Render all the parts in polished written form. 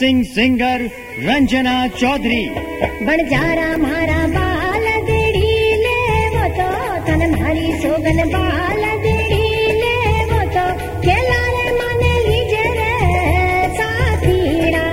Dancing singer Ranjana Chaudhary. बणजारा मारा बाल देड़ी ले वो तो तन भारी सोगन बाल देड़ी ले वो तो खेलारे माने लीजे रे साथीड़ा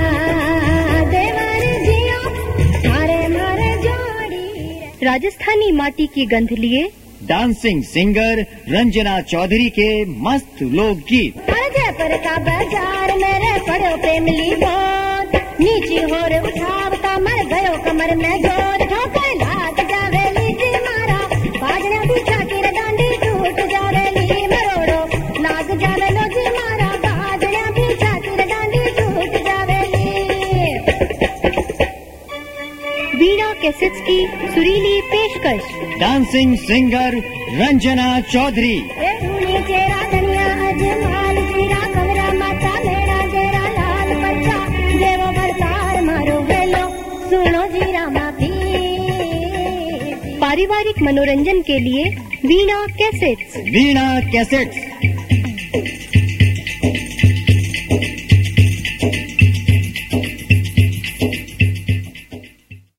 देवर जियो मारे मारे जोड़ी। राजस्थानी माटी की गंध लिए डांसिंग सिंगर रंजना चौधरी के मस्त लोकगीत। जयपुर का बाजार मेरे पड़ो प्रेमली बहुत नीची होर उठावता मर गयो कमर में जोर ठोकर लाग जावेली जी मारा बाजना पीछा की डांडी टूट जावेली मरोड़ो लाग जावेलो जी मारा बाजना पीछा की डांडी टूट जावेली। वीणा कैसेट्स की सुरीली पेशकश। Dancing singer Ranjana Chaudhary. चेरा धनिया अजमाल जीरा कमरा माता मेरा जेरा लाल बच्चा देवो भरतार मारो वेलो सुनो जीरा माफी। पारिवारिक मनोरंजन के लिए वीणा कैसेट्स। वीणा कैसेट्स